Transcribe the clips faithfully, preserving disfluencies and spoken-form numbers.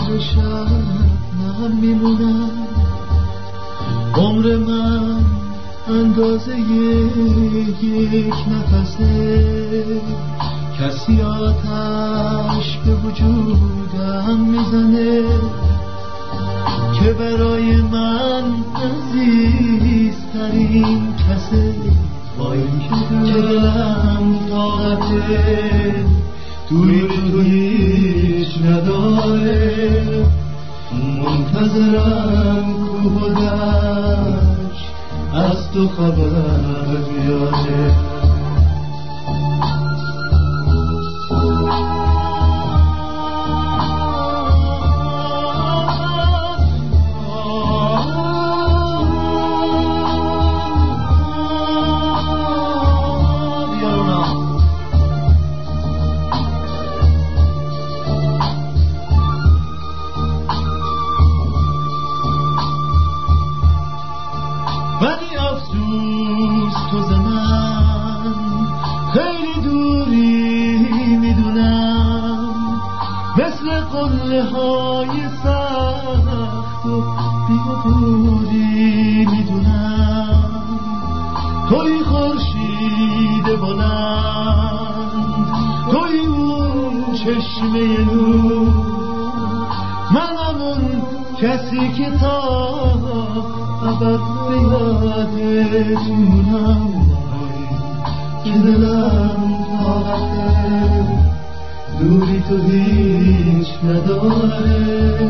عطر شبنم میمونم، عمر من اندازه یک نفسه، کسی آتش به وجودم میزنه که برای من عزیزترین کسه. وای که دلم طاقته دوری تو هیچ نداره، منتظرم کوه و دشت از تو خبر بیاره. ولی افسوس تو ز من خیلی دوری میدونم، مثل قله های سخت و بی‌عبوری میدونم. توی خورشید بلند، توی اون چشمه نور، منم اون کسی که تا خبر به یادت مونم. که دلم طاقته دوری تو هیچ نداره،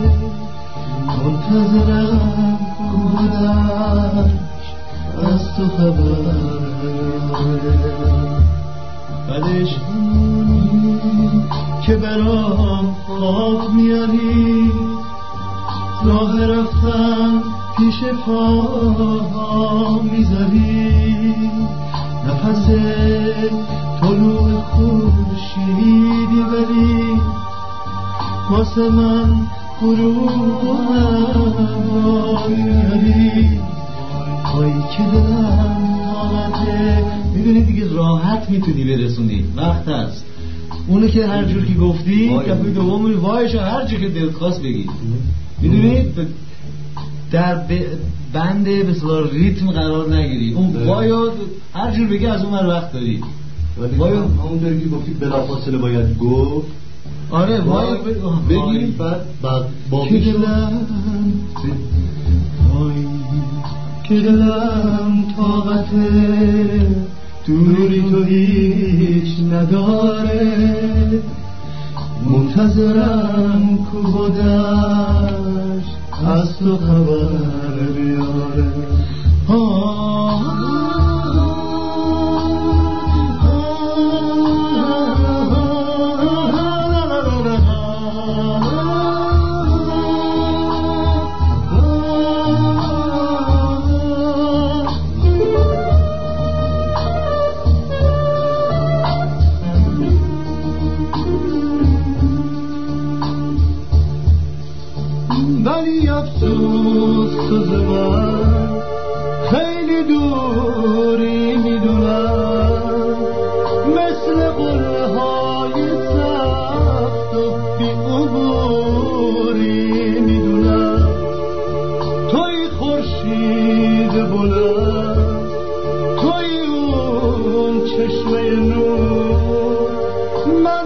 منتظرم کودش از تو خبره. بعدش که برام خواب میاری، راه رفتم پیش پاها میذاری، نفس طلوع خورشیدی ولی واسه من غروب و هوایی میاری. وای که دلم طاقته. میدونی دیگه راحت میتونی برسونی، وقت هست. اونو که هر جور که گفتی کفی دوم وایشو هر جور که دلت خواست بگی. میدونی در بند به اصطلاح ریتم قرار نگیری، اون وایو هر جور بگی از اون وقت داری. وایو اون داری که گفتی بلافاصله باید گفت. آره وایو بگی بعد بعد با که دلم وای که دلم طاقته دوری تو هیچ نداره، منتظرم کوه و دشت از تو خبر بیاره. ولی افسوس تو ز من خیلی دوری میدونم، مثل قله های سخت و بی‌عبوری میدونم. توی خورشید بلند، توی اون چشمه نور، من